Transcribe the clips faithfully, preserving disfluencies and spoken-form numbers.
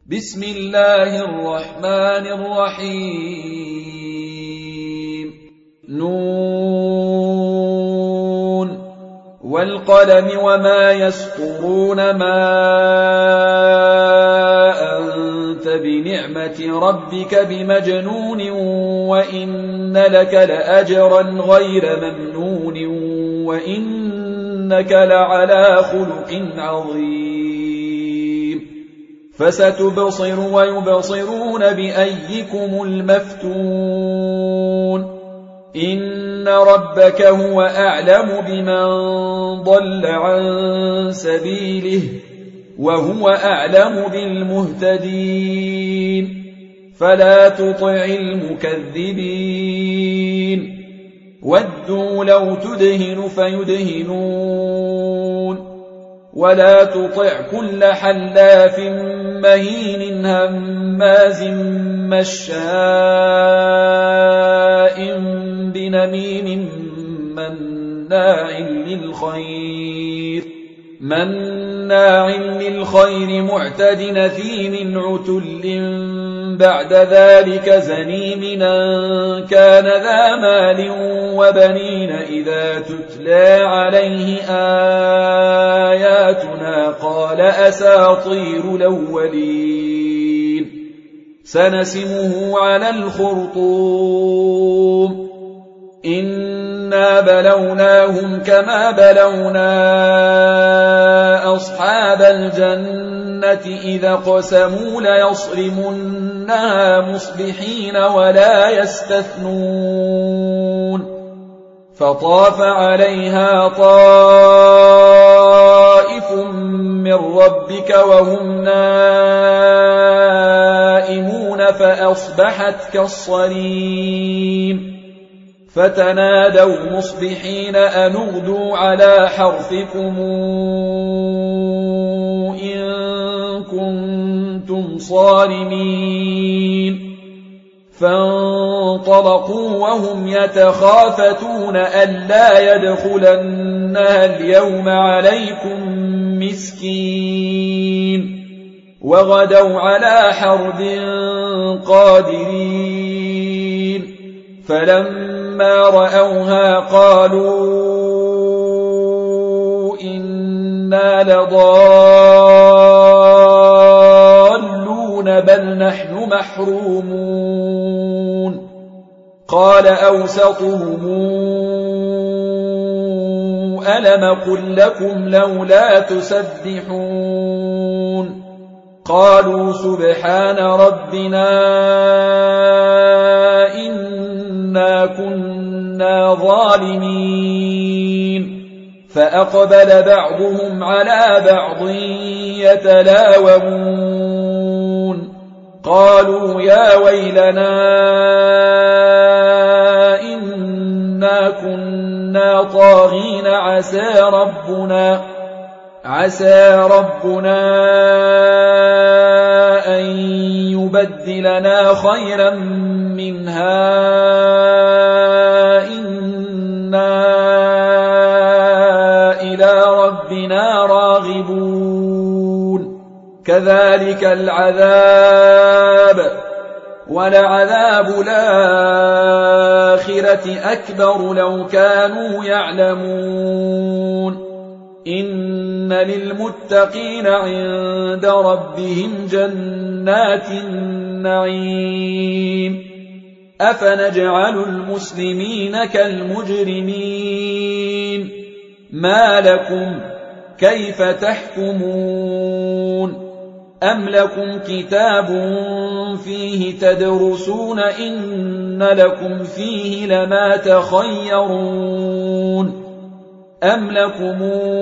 بسم الله الرحمن الرحيم نون والقلم وما يسطرون ما أنت بنعمة ربك بمجنون وإن لك لأجرا غير ممنون وإنك لعلى خلق عظيم فستبصر ويبصرون بأيكم المفتون إن ربك هو أعلم بمن ضل عن سبيله وهو أعلم بالمهتدين فلا تطع المكذبين ودوا لو تدهن فيدهنون ولا تطع كل حلاف مهين هماز مشاء بنميم مناع للخير مناع للخير معتد نثيم عتل بعد ذلك زنيم أن كان ذا مال وبنين إذا تتلى عليه آياتنا قال أساطير الأولين سنسمه على الخرطوم إنا بلوناهم كما بلونا أصحاب الجنة إذا قسموا ليصرمنها مصبحين ولا يستثنون فطاف عليها طائف من ربك وهم نائمون فأصبحت كالصريم فتنادوا مصبحين أن اغدوا على حرثكم إن كنتم صارمين فانطلقوا وهم يتخافتون ألا يدخلنها اليوم عليكم مسكين وغدوا على حرد قادرين فلما رأوها قالوا إنا لضالون بل نحن محرومون قال أوسطهم ألم قل لكم لولا تسبحون قالوا سبحان ربنا إنا كنا ظالمين فأقبل بعضهم على بعض يتلاومون قالوا يا ويلنا إنا كنا طاغين عسى ربنا عسى ربنا أن يبدلنا خيرا منها إنا إلى ربنا راغبون كذلك العذاب ولعذاب الآخرة أكبر لو كانوا يعلمون إن للمتقين عند ربهم جنات النعيم أفنجعل المسلمين كالمجرمين ما لكم كيف تحكمون أم لكم كتاب فيه تدرسون إن لكم فيه لما تخيرون أم لكم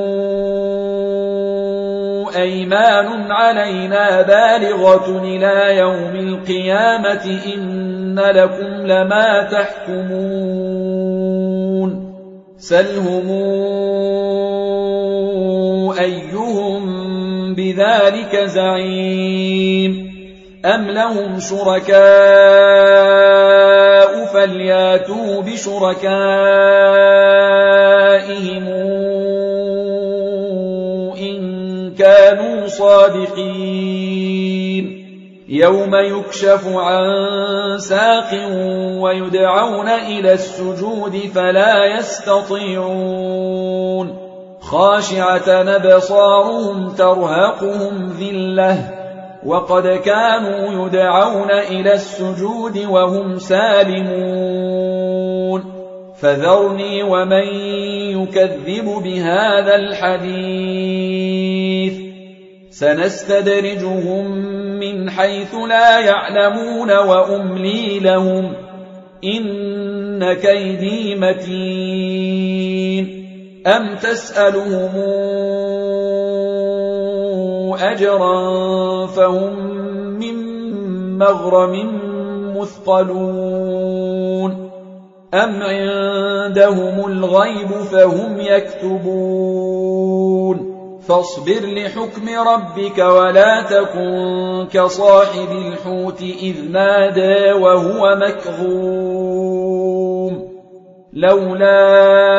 أيمان علينا بالغة إلى يوم القيامة إن لكم لما تحكمون سلهم أيهم بذلك زعيم أم لهم شركاء فلياتوا بشركائهم إن كانوا صادقين يوم يكشف عن ساق ويدعون إلى السجود فلا يستطيعون خاشعة أبصارهم ترهقهم ذلة وقد كانوا يدعون إلى السجود وهم سالمون فذرني ومن يكذب بهذا الحديث سنستدرجهم من حيث لا يعلمون وأملي لهم إن كيدي متين أم تسألهم أجرا فهم من مغرم مثقلون أم عندهم الغيب فهم يكتبون فاصبر لحكم ربك ولا تكن كصاحب الحوت إذ نادى وهو مكظوم لولا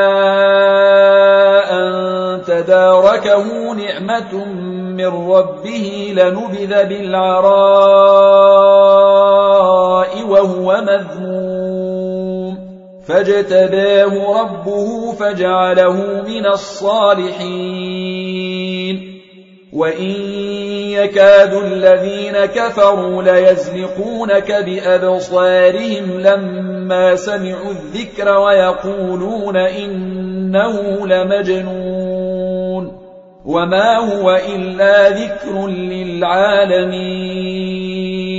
أن تداركه نعمة من ربه لنبذ بالعراء وهو مذموم فاجتباه ربه فجعله من الصالحين وإن يكاد الذين كفروا ليزلقونك بأبصارهم لما سمعوا الذكر ويقولون إنه لمجنون وما هو إلا ذكر للعالمين